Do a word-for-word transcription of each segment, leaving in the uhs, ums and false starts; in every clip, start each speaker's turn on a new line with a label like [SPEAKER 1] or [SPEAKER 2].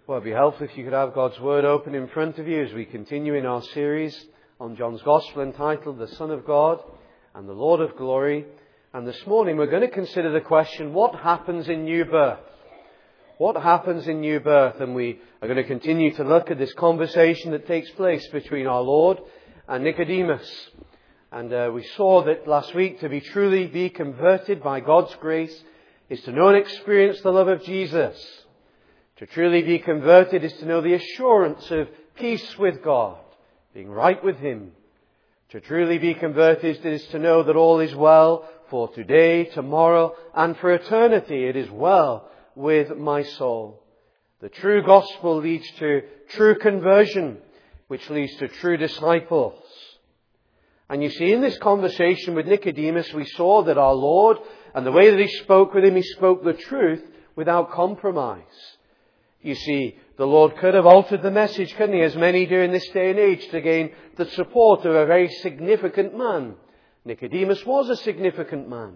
[SPEAKER 1] Well, it'd be helpful if you could have God's Word open in front of you as we continue in our series on John's Gospel entitled The Son of God and the Lord of Glory. And this morning we're going to consider the question, what happens in new birth? What happens in new birth? And we are going to continue to look at this conversation that takes place between our Lord and Nicodemus. And uh, we saw that last week to be truly be converted by God's grace is to know and experience the love of Jesus. To truly be converted is to know the assurance of peace with God, being right with Him. To truly be converted is to know that all is well for today, tomorrow, and for eternity. It is well with my soul. The true gospel leads to true conversion, which leads to true disciples. And you see, in this conversation with Nicodemus, we saw that our Lord, and the way that He spoke with him, He spoke the truth without compromise. You see, the Lord could have altered the message, couldn't He, as many do in this day and age, to gain the support of a very significant man. Nicodemus was a significant man.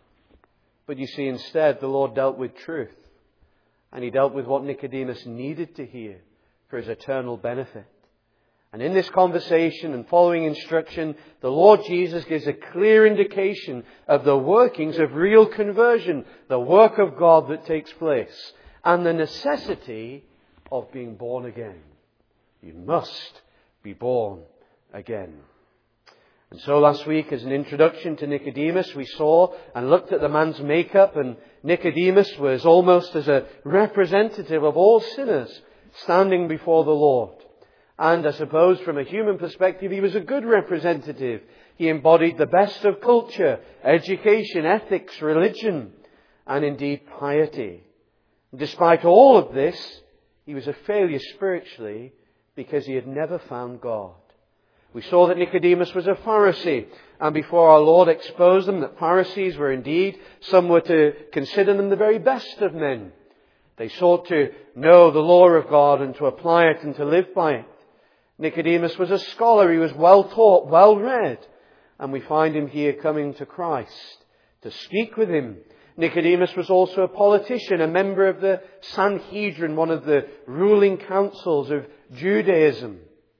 [SPEAKER 1] But you see, instead, the Lord dealt with truth. And He dealt with what Nicodemus needed to hear for his eternal benefit. And in this conversation and following instruction, the Lord Jesus gives a clear indication of the workings of real conversion, the work of God that takes place, and the necessity of being born again. You must be born again. And so last week, as an introduction to Nicodemus, we saw and looked at the man's makeup, and Nicodemus was almost as a representative of all sinners standing before the Lord. And I suppose from a human perspective, he was a good representative. He embodied the best of culture, education, ethics, religion, and indeed piety. Despite all of this, he was a failure spiritually because he had never found God. We saw that Nicodemus was a Pharisee, and before our Lord exposed them, that Pharisees were indeed, some were to consider them the very best of men. They sought to know the law of God and to apply it and to live by it. Nicodemus was a scholar. He was well taught, well read, and we find him here coming to Christ to speak with Him. Nicodemus was also a politician, a member of the Sanhedrin, one of the ruling councils of Judaism.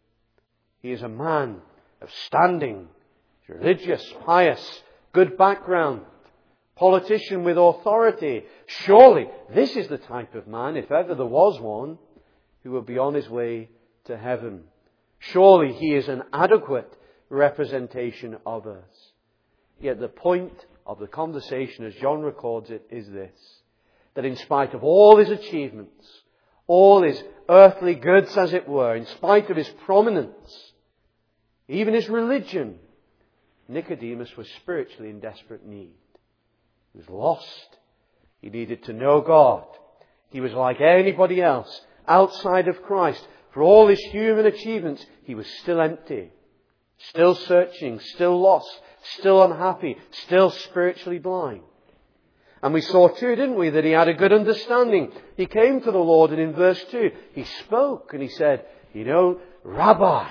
[SPEAKER 1] He is a man of standing, religious, pious, good background, politician with authority. Surely this is the type of man, if ever there was one, who would be on his way to heaven. Surely he is an adequate representation of us. Yet the point of the conversation, as John records it, is this: that in spite of all his achievements, all his earthly goods, as it were, in spite of his prominence, even his religion, Nicodemus was spiritually in desperate need. He was lost. He needed to know God. He was like anybody else outside of Christ. For all his human achievements, he was still empty, still searching, still lost, still unhappy, still spiritually blind. And we saw too, didn't we, that he had a good understanding. He came to the Lord, and in verse two, he spoke and he said, you know, Rabbi,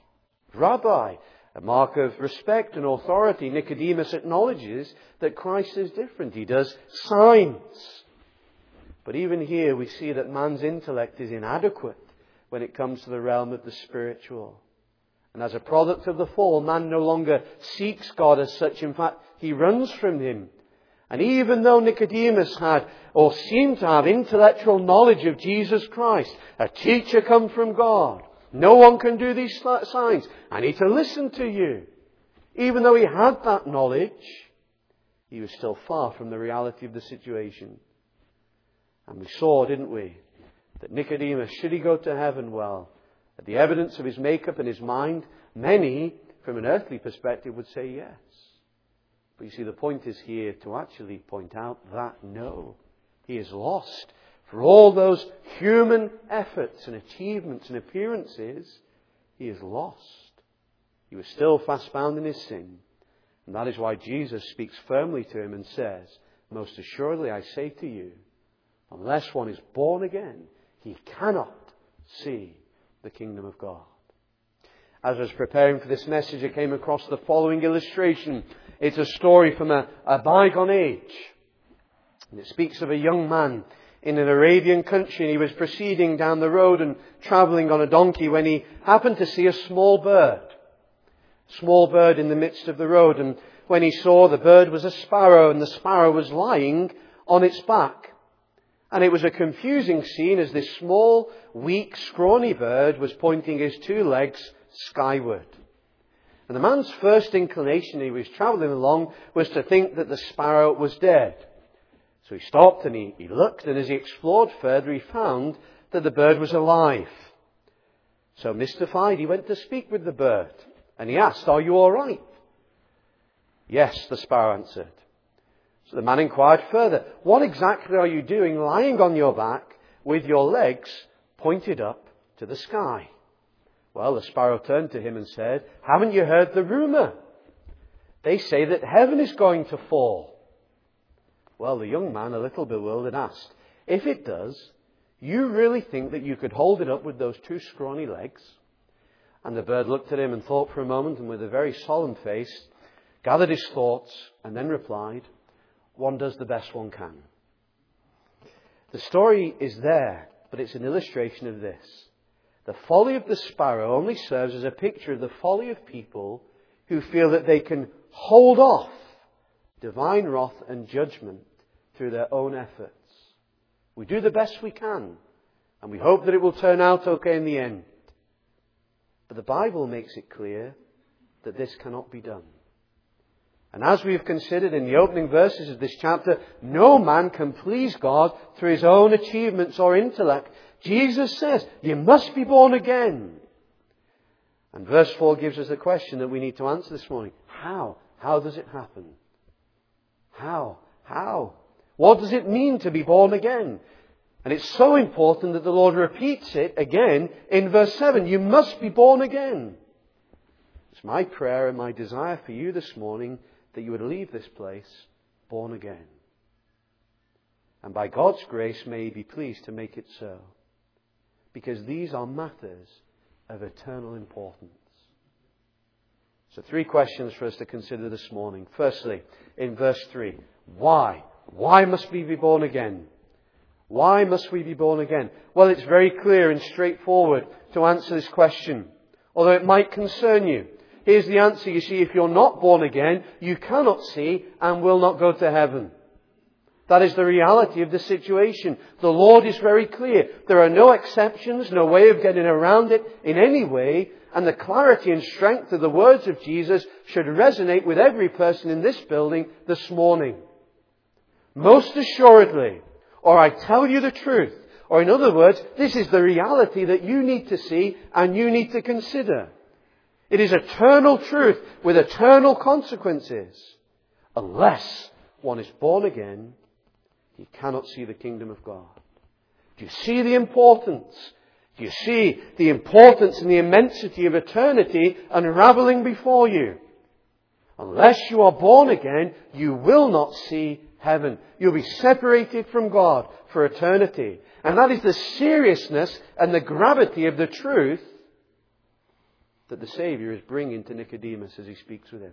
[SPEAKER 1] Rabbi, a mark of respect and authority. Nicodemus acknowledges that Christ is different. He does signs. But even here we see that man's intellect is inadequate when it comes to the realm of the spiritual. And as a product of the fall, man no longer seeks God as such. In fact, he runs from Him. And even though Nicodemus had, or seemed to have, intellectual knowledge of Jesus Christ, a teacher come from God, no one can do these signs. I need to listen to you. Even though he had that knowledge, he was still far from the reality of the situation. And we saw, didn't we, that Nicodemus, should he go to heaven, well, at the evidence of his makeup and his mind, many, from an earthly perspective, would say yes. But you see, the point is here to actually point out that no, he is lost. For all those human efforts and achievements and appearances, he is lost. He was still fast bound in his sin. And that is why Jesus speaks firmly to him and says, most assuredly I say to you, unless one is born again, he cannot see the kingdom of God. As I was preparing for this message, I came across the following illustration. It's a story from a, a bygone age. And it speaks of a young man in an Arabian country, and he was proceeding down the road and travelling on a donkey when he happened to see a small bird. Small bird in the midst of the road. And when he saw the bird was a sparrow, and the sparrow was lying on its back. And it was a confusing scene as this small, weak, scrawny bird was pointing his two legs skyward. And the man's first inclination, he was travelling along, was to think that the sparrow was dead. So he stopped and he, he looked, and as he explored further, he found that the bird was alive. So mystified, he went to speak with the bird. And he asked, "Are you all right?" "Yes," the sparrow answered. So the man inquired further, "What exactly are you doing lying on your back with your legs pointed up to the sky?" Well, the sparrow turned to him and said, "Haven't you heard the rumour? They say that heaven is going to fall." Well, the young man, a little bewildered, asked, "If it does, you really think that you could hold it up with those two scrawny legs?" And the bird looked at him and thought for a moment, and with a very solemn face, gathered his thoughts and then replied, "One does the best one can." The story is there, but it's an illustration of this. The folly of the sparrow only serves as a picture of the folly of people who feel that they can hold off divine wrath and judgment through their own efforts. We do the best we can, and we hope that it will turn out okay in the end. But the Bible makes it clear that this cannot be done. And as we have considered in the opening verses of this chapter, no man can please God through his own achievements or intellect. Jesus says, you must be born again. And verse four gives us the question that we need to answer this morning. How? How does it happen? How? How? What does it mean to be born again? And it's so important that the Lord repeats it again in verse seven. You must be born again. It's my prayer and my desire for you this morning that you would leave this place born again. And by God's grace, may He be pleased to make it so. Because these are matters of eternal importance. So three questions for us to consider this morning. Firstly, in verse three, why? Why must we be born again? Why must we be born again? Well, it's very clear and straightforward to answer this question, although it might concern you. Here's the answer. You see, if you're not born again, you cannot see and will not go to heaven. That is the reality of the situation. The Lord is very clear. There are no exceptions, no way of getting around it in any way. And the clarity and strength of the words of Jesus should resonate with every person in this building this morning. Most assuredly, or I tell you the truth, or in other words, this is the reality that you need to see and you need to consider. It is eternal truth with eternal consequences. Unless one is born again, you cannot see the kingdom of God. Do you see the importance? Do you see the importance and the immensity of eternity unraveling before you? Unless you are born again, you will not see heaven. You'll be separated from God for eternity. And that is the seriousness and the gravity of the truth that the Saviour is bringing to Nicodemus as He speaks with him.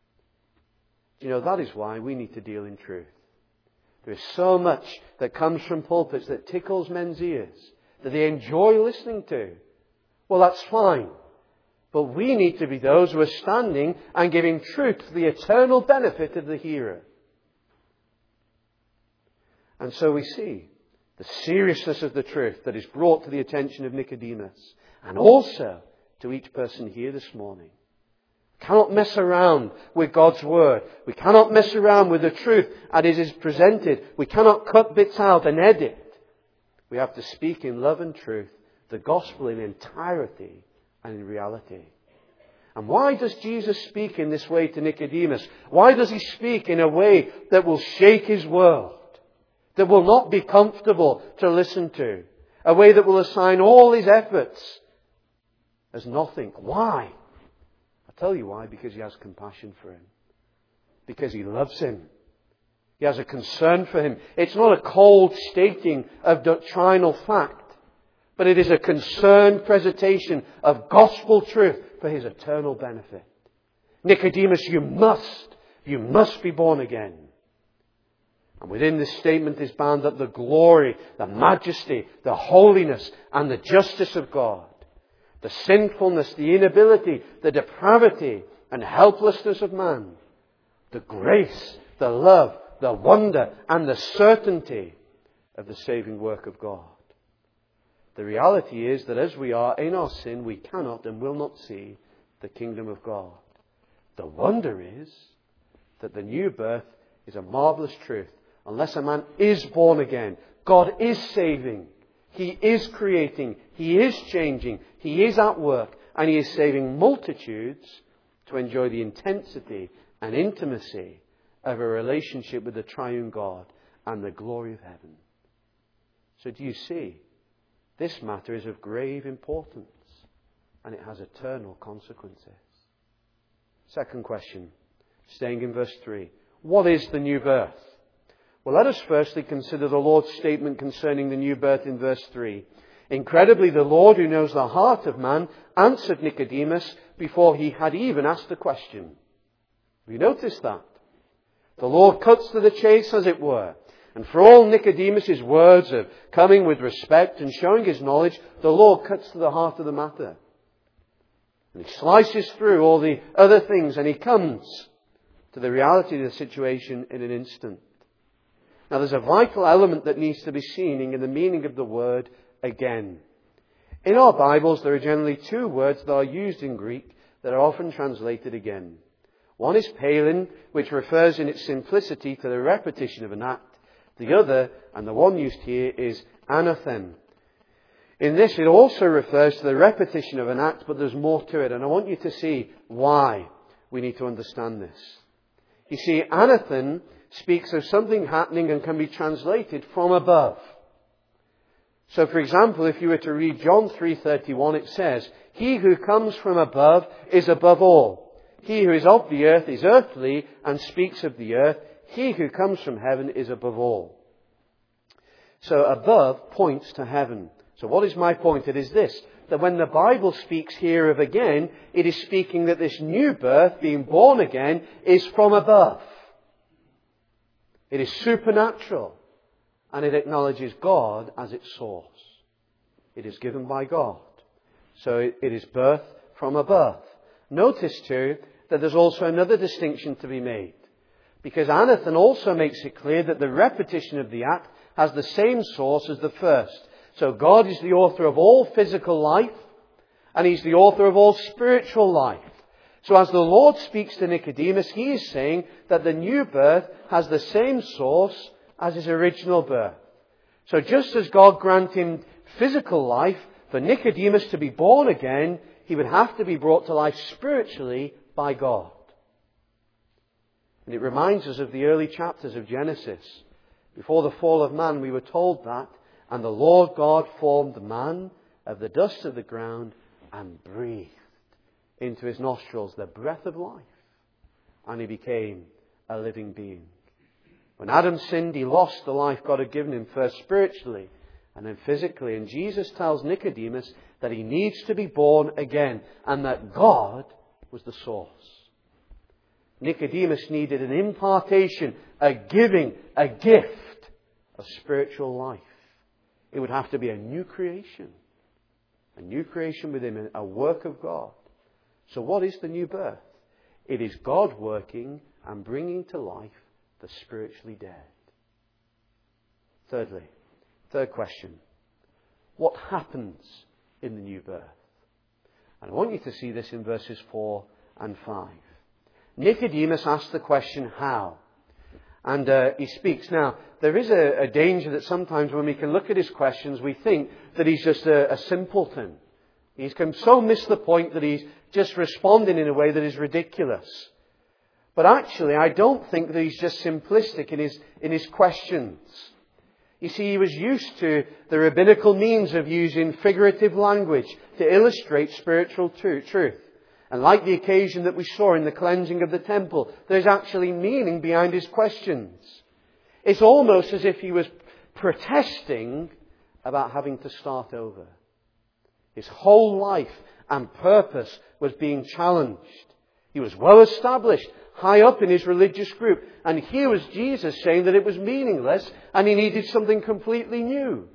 [SPEAKER 1] You know, that is why we need to deal in truth. There is so much that comes from pulpits that tickles men's ears, that they enjoy listening to. Well, that's fine. But we need to be those who are standing and giving truth to the eternal benefit of the hearer. And so we see the seriousness of the truth that is brought to the attention of Nicodemus, and also to each person here this morning. We cannot mess around with God's Word. We cannot mess around with the truth as it is presented. We cannot cut bits out and edit. We have to speak in love and truth, the gospel in entirety and in reality. And why does Jesus speak in this way to Nicodemus? Why does He speak in a way that will shake his world? That will not be comfortable to listen to? A way that will assign all his efforts as nothing. Why? I'll tell you why. Because He has compassion for him. Because He loves him. He has a concern for him. It's not a cold stating of doctrinal fact, but it is a concerned presentation of gospel truth for his eternal benefit. Nicodemus, you must, you must be born again. And within this statement is bound up the glory, the majesty, the holiness, and the justice of God. The sinfulness, the inability, the depravity, and helplessness of man. The grace, the love, the wonder, and the certainty of the saving work of God. The reality is that as we are in our sin, we cannot and will not see the kingdom of God. The wonder is that the new birth is a marvelous truth. Unless a man is born again, God is saving. He is creating. He is changing. He is at work. And He is saving multitudes to enjoy the intensity and intimacy of a relationship with the triune God and the glory of heaven. So do you see? This matter is of grave importance, and it has eternal consequences. Second question, staying in verse three. What is the new birth? Well, let us firstly consider the Lord's statement concerning the new birth in verse three. Incredibly, the Lord, who knows the heart of man, answered Nicodemus before he had even asked the question. Have you noticed that? The Lord cuts to the chase, as it were. And for all Nicodemus' words of coming with respect and showing his knowledge, the Lord cuts to the heart of the matter. And He slices through all the other things and He comes to the reality of the situation in an instant. Now there's a vital element that needs to be seen in the meaning of the word again. In our Bibles there are generally two words that are used in Greek that are often translated again. One is palin, which refers in its simplicity to the repetition of an act. The other, and the one used here, is anathem. In this, it also refers to the repetition of an act, but there's more to it. And I want you to see why we need to understand this. You see, anathem speaks of something happening and can be translated from above. So, for example, if you were to read John three thirty-one, it says, "He who comes from above is above all. He who is of the earth is earthly and speaks of the earth. He who comes from heaven is above all." So above points to heaven. So what is my point? It is this, that when the Bible speaks here of again, it is speaking that this new birth, being born again, is from above. It is supernatural, and it acknowledges God as its source. It is given by God. So it is birth from above. Notice too that there's also another distinction to be made. Because anathem also makes it clear that the repetition of the act has the same source as the first. So God is the author of all physical life, and He's the author of all spiritual life. So as the Lord speaks to Nicodemus, He is saying that the new birth has the same source as His original birth. So just as God granted him physical life, for Nicodemus to be born again, he would have to be brought to life spiritually by God. And it reminds us of the early chapters of Genesis. Before the fall of man, we were told that, "And the Lord God formed man of the dust of the ground and breathed into his nostrils the breath of life. And he became a living being." When Adam sinned, he lost the life God had given him, first spiritually and then physically. And Jesus tells Nicodemus that he needs to be born again and that God was the source. Nicodemus needed an impartation, a giving, a gift of spiritual life. It would have to be a new creation. A new creation within him, a work of God. So what is the new birth? It is God working and bringing to life the spiritually dead. Thirdly, third question. What happens in the new birth? And I want you to see this in verses four and five. Nicodemus asks the question, how? And uh, he speaks. Now, there is a, a danger that sometimes when we can look at his questions, we think that he's just a, a simpleton. He's can so miss the point that he's just responding in a way that is ridiculous. But actually, I don't think that he's just simplistic in his, in his questions. You see, he was used to the rabbinical means of using figurative language to illustrate spiritual truth. And like the occasion that we saw in the cleansing of the temple, there's actually meaning behind his questions. It's almost as if he was protesting about having to start over. His whole life and purpose was being challenged. He was well established, high up in his religious group. And here was Jesus saying that it was meaningless and he needed something completely new.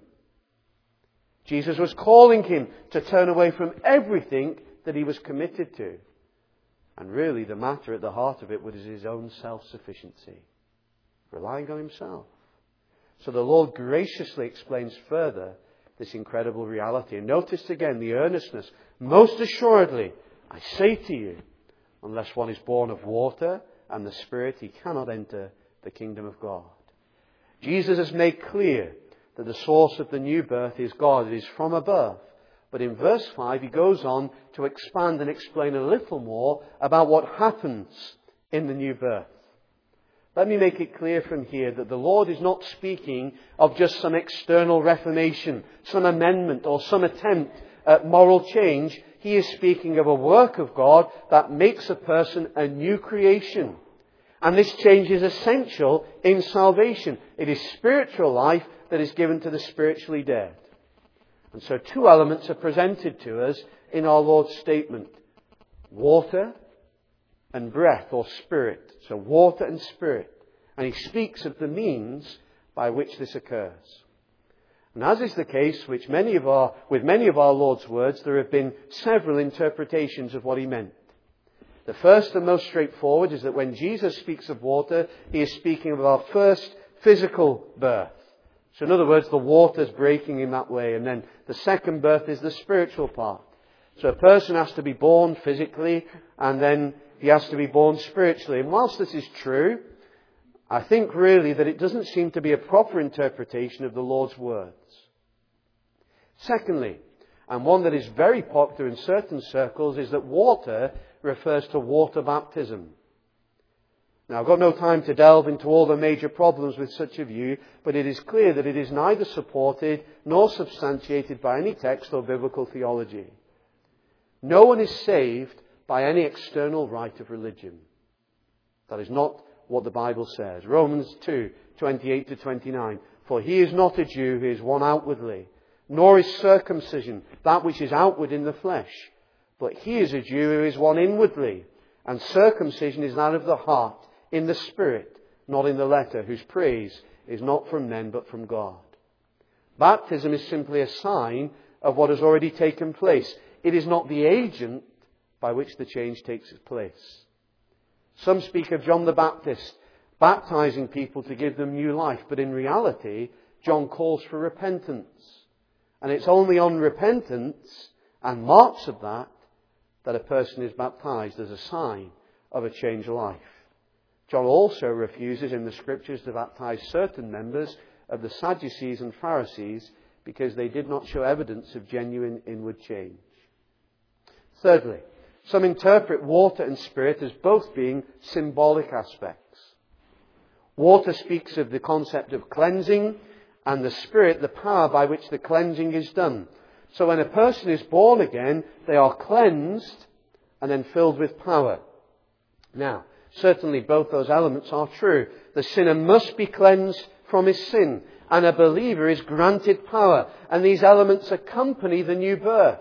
[SPEAKER 1] Jesus was calling him to turn away from everything that he was committed to. And really the matter at the heart of it was his own self-sufficiency, relying on himself. So the Lord graciously explains further this incredible reality. And notice again the earnestness. Most assuredly, I say to you, unless one is born of water and the Spirit, he cannot enter the kingdom of God. Jesus has made clear that the source of the new birth is God. It is from above. But in verse five, he goes on to expand and explain a little more about what happens in the new birth. Let me make it clear from here that the Lord is not speaking of just some external reformation, some amendment or some attempt at moral change. He is speaking of a work of God that makes a person a new creation. And this change is essential in salvation. It is spiritual life that is given to the spiritually dead. And so two elements are presented to us in our Lord's statement. Water and breath or spirit. So water and spirit. And he speaks of the means by which this occurs. And as is the case which many of our, with many of our Lord's words, there have been several interpretations of what he meant. The first and most straightforward is that when Jesus speaks of water, he is speaking of our first physical birth. So in other words, the water's breaking in that way. And then the second birth is the spiritual part. So a person has to be born physically and then he has to be born spiritually. And whilst this is true, I think really that it doesn't seem to be a proper interpretation of the Lord's words. Secondly, and one that is very popular in certain circles, is that water refers to water baptism. Now, I've got no time to delve into all the major problems with such a view, but it is clear that it is neither supported nor substantiated by any text or biblical theology. No one is saved by any external rite of religion. That is not what the Bible says. Romans two, twenty-eight to twenty-nine. For he is not a Jew who is one outwardly, nor is circumcision that which is outward in the flesh. But he is a Jew who is one inwardly, and circumcision is that of the heart, in the spirit, not in the letter, whose praise is not from men but from God. Baptism is simply a sign of what has already taken place. It is not the agent by which the change takes place. Some speak of John the Baptist baptizing people to give them new life, but in reality, John calls for repentance. And it's only on repentance and marks of that that a person is baptized as a sign of a changed life. John also refuses in the Scriptures to baptize certain members of the Sadducees and Pharisees because they did not show evidence of genuine inward change. Thirdly, some interpret water and spirit as both being symbolic aspects. Water speaks of the concept of cleansing, and the spirit, the power by which the cleansing is done. So when a person is born again, they are cleansed and then filled with power. Now, certainly both those elements are true. The sinner must be cleansed from his sin, and a believer is granted power. And these elements accompany the new birth.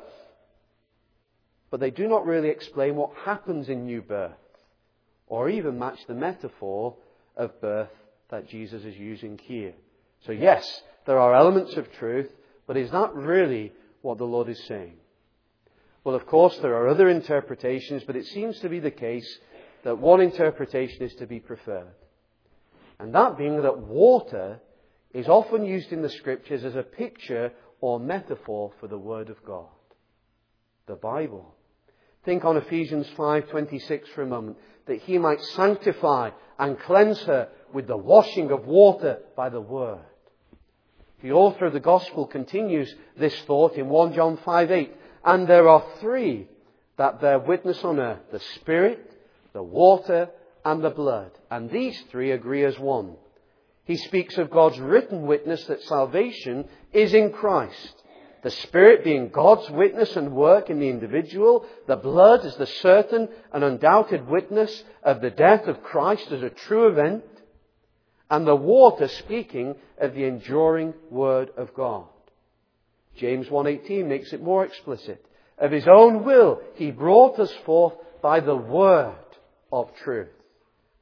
[SPEAKER 1] But they do not really explain what happens in new birth, or even match the metaphor of birth that Jesus is using here. So yes, there are elements of truth, but is that really what the Lord is saying? Well, of course, there are other interpretations, but it seems to be the case that one interpretation is to be preferred. And that being that water is often used in the Scriptures as a picture or metaphor for the Word of God, the Bible. Think on Ephesians five twenty-six for a moment, that he might sanctify and cleanse her with the washing of water by the Word. The author of the Gospel continues this thought in First John five eight. And there are three that bear witness on earth, the Spirit, the water, and the blood. And these three agree as one. He speaks of God's written witness that salvation is in Christ. The Spirit being God's witness and work in the individual. The blood is the certain and undoubted witness of the death of Christ as a true event. And the water speaking of the enduring Word of God. James one eighteen makes it more explicit. Of his own will he brought us forth by the word of truth.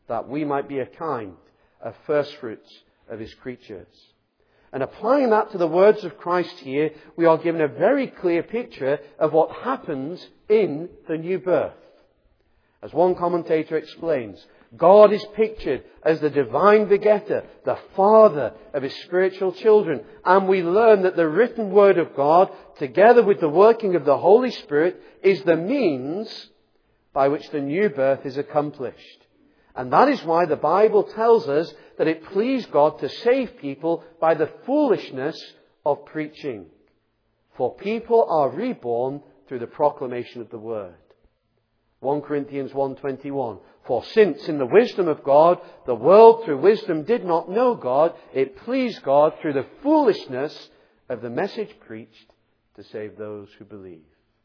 [SPEAKER 1] that we might be a kind of first fruits of his creatures. And applying that to the words of Christ here, we are given a very clear picture of what happens in the new birth. As one commentator explains, God is pictured as the divine begetter, the father of his spiritual children. And we learn that the written word of God, together with the working of the Holy Spirit, is the means by which the new birth is accomplished. And that is why the Bible tells us that it pleased God to save people by the foolishness of preaching. For people are reborn through the proclamation of the word. First Corinthians one twenty-one. For since in the wisdom of God, the world through wisdom did not know God, it pleased God through the foolishness of the message preached to save those who believe.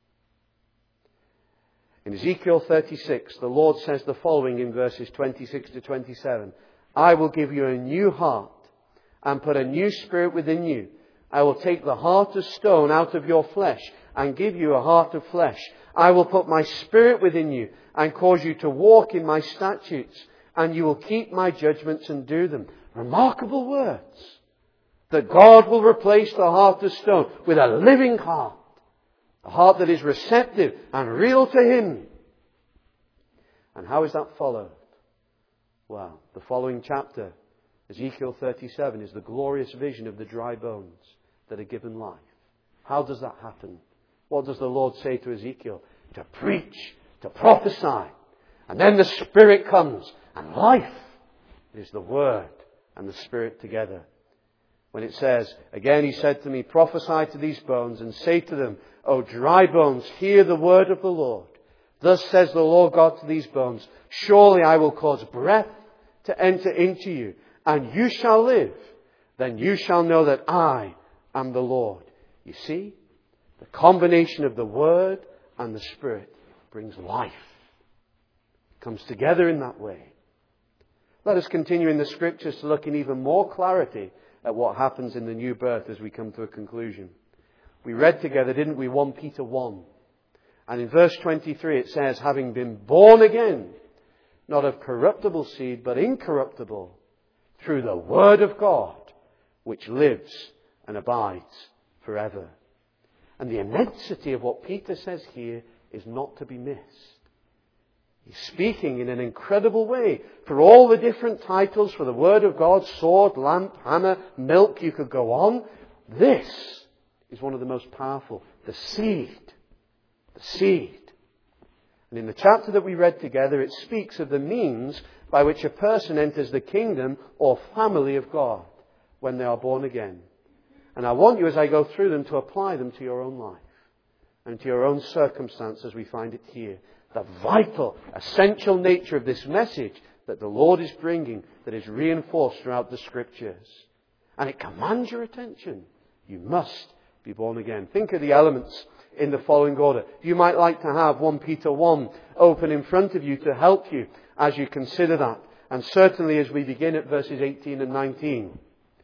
[SPEAKER 1] In Ezekiel thirty-six, the Lord says the following in verses twenty-six to twenty-seven. I will give you a new heart and put a new spirit within you. I will take the heart of stone out of your flesh and give you a heart of flesh. I will put my spirit within you and cause you to walk in my statutes, and you will keep my judgments and do them. Remarkable words. That God will replace the heart of stone with a living heart. A heart that is receptive and real to him. And how is that followed? Well, the following chapter, Ezekiel thirty-seven, is the glorious vision of the dry bones that are given life. How does that happen? What does the Lord say to Ezekiel? To preach, to prophesy. And then the Spirit comes, and life is the Word and the Spirit together. When it says, again he said to me, prophesy to these bones and say to them, O dry bones, hear the word of the Lord. Thus says the Lord God to these bones, surely I will cause breath to enter into you, and you shall live. Then you shall know that I am the Lord. You see, the combination of the Word and the Spirit brings life. It comes together in that way. Let us continue in the Scriptures to look in even more clarity at what happens in the new birth as we come to a conclusion. We read together, didn't we, First Peter one. And in verse twenty-three it says, having been born again, not of corruptible seed, but incorruptible, through the Word of God, which lives and abides forever. And the immensity of what Peter says here is not to be missed. He's speaking in an incredible way for all the different titles for the Word of God, sword, lamp, hammer, milk, you could go on. This is one of the most powerful. The seed. The seed. And in the chapter that we read together, it speaks of the means by which a person enters the kingdom or family of God when they are born again. And I want you, as I go through them, to apply them to your own life and to your own circumstance as we find it here. The vital, essential nature of this message that the Lord is bringing, that is reinforced throughout the Scriptures. And it commands your attention. You must be born again. Think of the elements in the following order. You might like to have First Peter one open in front of you to help you as you consider that. And certainly as we begin at verses eighteen and nineteen.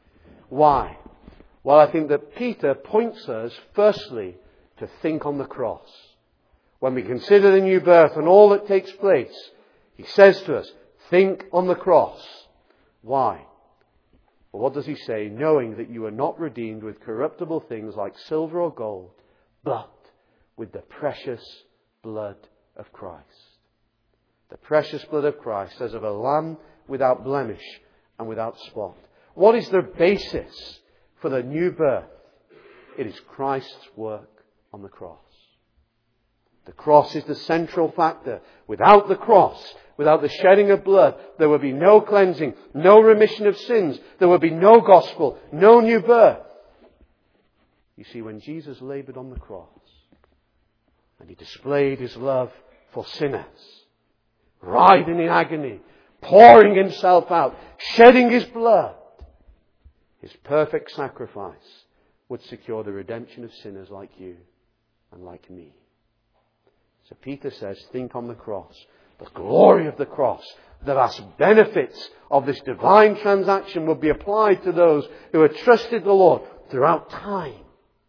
[SPEAKER 1] Why? Well, I think that Peter points us, firstly, to think on the cross. When we consider the new birth and all that takes place, he says to us, think on the cross. Why? Well, what does he say? Knowing that you are not redeemed with corruptible things like silver or gold, but with the precious blood of Christ. The precious blood of Christ, as of a lamb without blemish and without spot. What is the basis for the new birth? It is Christ's work on the cross. The cross is the central factor. Without the cross, without the shedding of blood, there would be no cleansing, no remission of sins. There would be no gospel, no new birth. You see, when Jesus laboured on the cross and he displayed his love for sinners, writhing in agony, pouring himself out, shedding his blood, his perfect sacrifice would secure the redemption of sinners like you and like me. So Peter says, think on the cross. The glory of the cross. The vast benefits of this divine transaction will be applied to those who have trusted the Lord throughout time.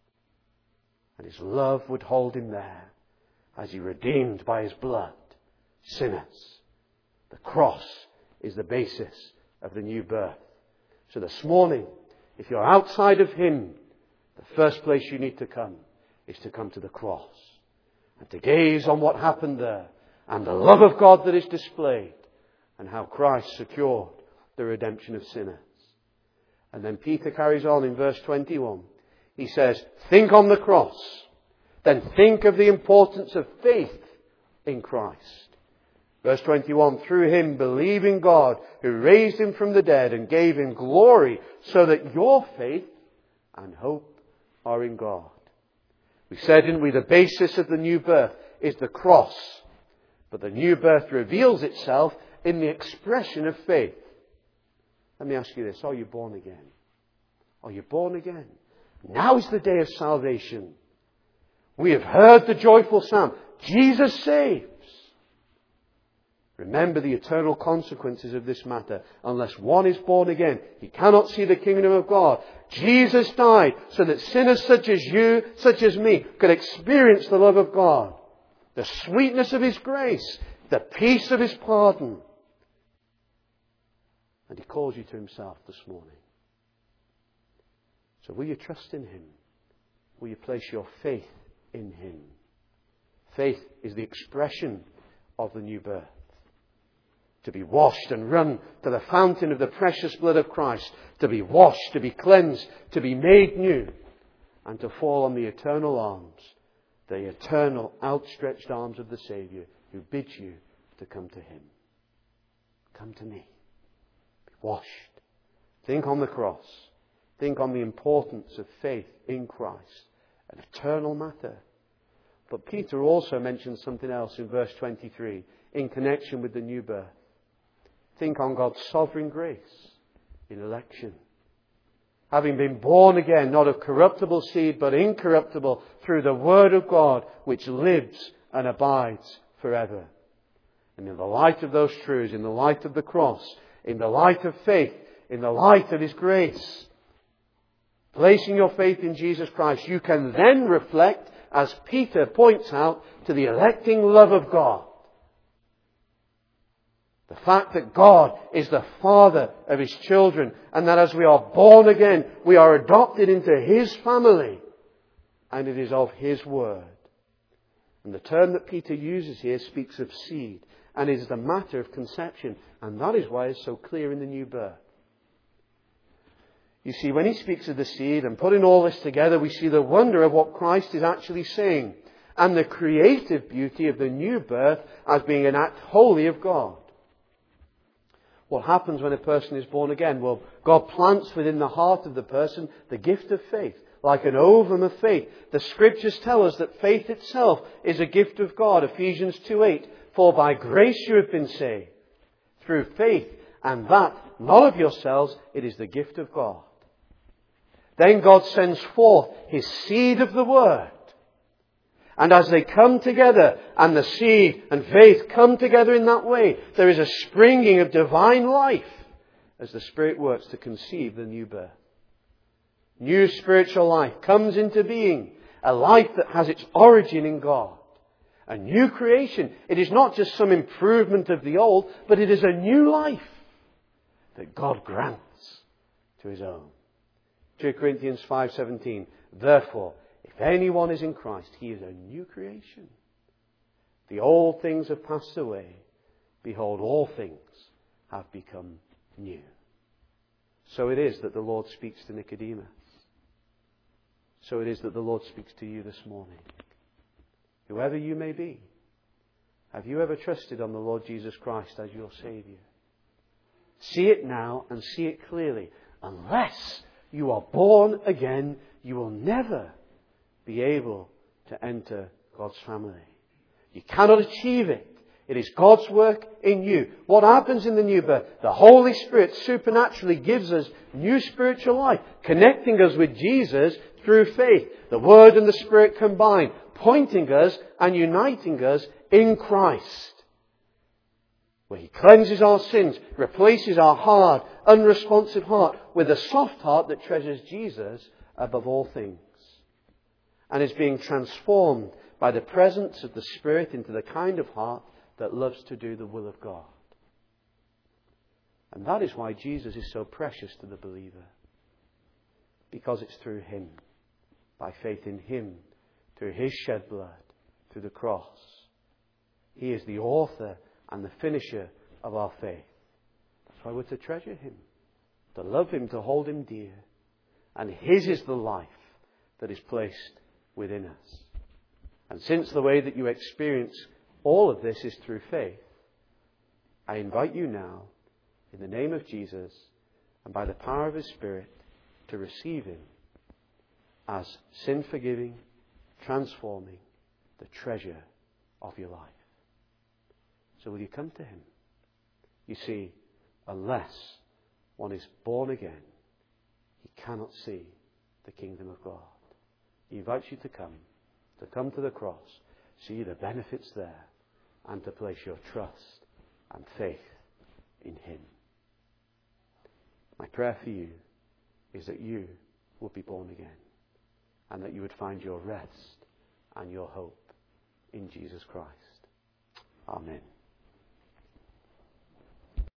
[SPEAKER 1] And his love would hold him there as he redeemed by his blood sinners. The cross is the basis of the new birth. So this morning, if you're outside of Him, the first place you need to come is to come to the cross and to gaze on what happened there and the love of God that is displayed and how Christ secured the redemption of sinners. And then Peter carries on in verse twenty-one. He says, think on the cross. Then think of the importance of faith in Christ. Verse twenty-one, through Him believing God who raised Him from the dead and gave Him glory, so that your faith and hope are in God. We said, didn't we, the basis of the new birth is the cross. But the new birth reveals itself in the expression of faith. Let me ask you this. Are you born again? Are you born again? Now is the day of salvation. We have heard the joyful sound. Jesus saves. Remember the eternal consequences of this matter. Unless one is born again, he cannot see the kingdom of God. Jesus died so that sinners such as you, such as me, could experience the love of God, the sweetness of His grace, the peace of His pardon. And He calls you to Himself this morning. So will you trust in Him? Will you place your faith in Him? Faith is the expression of the new birth. To be washed and run to the fountain of the precious blood of Christ. To be washed, to be cleansed, to be made new. And to fall on the eternal arms, the eternal outstretched arms of the Saviour who bids you to come to Him. Come to me. Be washed. Think on the cross. Think on the importance of faith in Christ. An eternal matter. But Peter also mentions something else in verse twenty-three in connection with the new birth. Think on God's sovereign grace in election. Having been born again, not of corruptible seed, but incorruptible, through the Word of God, which lives and abides forever. And in the light of those truths, in the light of the cross, in the light of faith, in the light of His grace, placing your faith in Jesus Christ, you can then reflect, as Peter points out, to the electing love of God. The fact that God is the Father of His children, and that as we are born again, we are adopted into His family, and it is of His Word. And the term that Peter uses here speaks of seed, and it is the matter of conception, and that is why it's so clear in the new birth. You see, when he speaks of the seed and putting all this together, we see the wonder of what Christ is actually saying, and the creative beauty of the new birth as being an act wholly of God. What happens when a person is born again? Well, God plants within the heart of the person the gift of faith, like an ovum of faith. The Scriptures tell us that faith itself is a gift of God. Ephesians two eight, for by grace you have been saved, through faith, and that, not of yourselves, it is the gift of God. Then God sends forth His seed of the Word. And as they come together, and the seed and faith come together in that way, there is a springing of divine life as the Spirit works to conceive the new birth. New spiritual life comes into being, a life that has its origin in God. A new creation. It is not just some improvement of the old, but it is a new life that God grants to His own. two Corinthians five seventeen, therefore, if anyone is in Christ, he is a new creation. The old things have passed away. Behold, all things have become new. So it is that the Lord speaks to Nicodemus. So it is that the Lord speaks to you this morning. Whoever you may be, have you ever trusted on the Lord Jesus Christ as your Saviour? See it now and see it clearly. Unless you are born again, you will never be able to enter God's family. You cannot achieve it. It is God's work in you. What happens in the new birth? The Holy Spirit supernaturally gives us new spiritual life, connecting us with Jesus through faith. The Word and the Spirit combine, pointing us and uniting us in Christ, where He cleanses our sins, replaces our hard, unresponsive heart with a soft heart that treasures Jesus above all things, and is being transformed by the presence of the Spirit into the kind of heart that loves to do the will of God. And that is why Jesus is so precious to the believer. Because it's through him, by faith in him, through his shed blood, through the cross. He is the author and the finisher of our faith. That's why we're to treasure him, to love him, to hold him dear. And his is the life that is placed within us. And since the way that you experience all of this is through faith, I invite you now, in the name of Jesus and by the power of his Spirit, to receive him as sin-forgiving, transforming, the treasure of your life. So will you come to him? You see, unless one is born again, he cannot see the kingdom of God. He invites you to come, to come to the cross, see the benefits there, and to place your trust and faith in him. My prayer for you is that you would be born again, and that you would find your rest and your hope in Jesus Christ. Amen.